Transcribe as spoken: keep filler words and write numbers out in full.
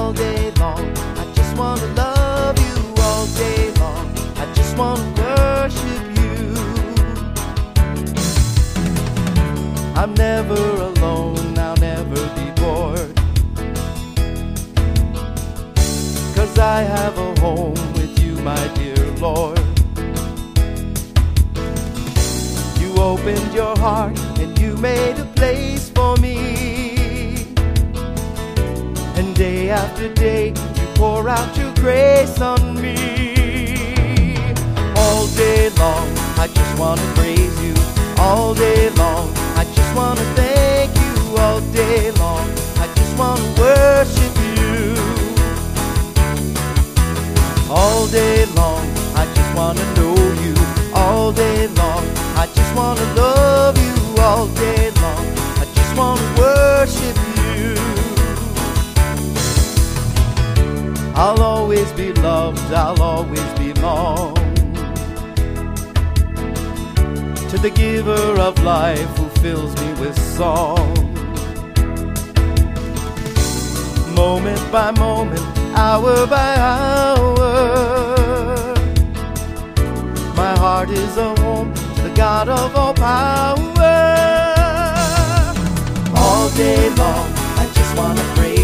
all day long. I just want to love you all day long. I just want to worship you. I'm never alone, I'll never be bored, 'cause I have a home with you, my dear Lord. You opened your heart and you made a place for me, and day after day you pour out your grace on me. All day long I just want to praise you. All day long I just want to thank you. All day long I just want to worship you. All day long I just want to know you. All day long I just want to love you. All day long I just want to worship you. I'll always be loved, I'll always belong to the giver of life who fills me with song. Moment by moment, hour by hour, my heart is a home to the God of all power. All day long, I just want to praise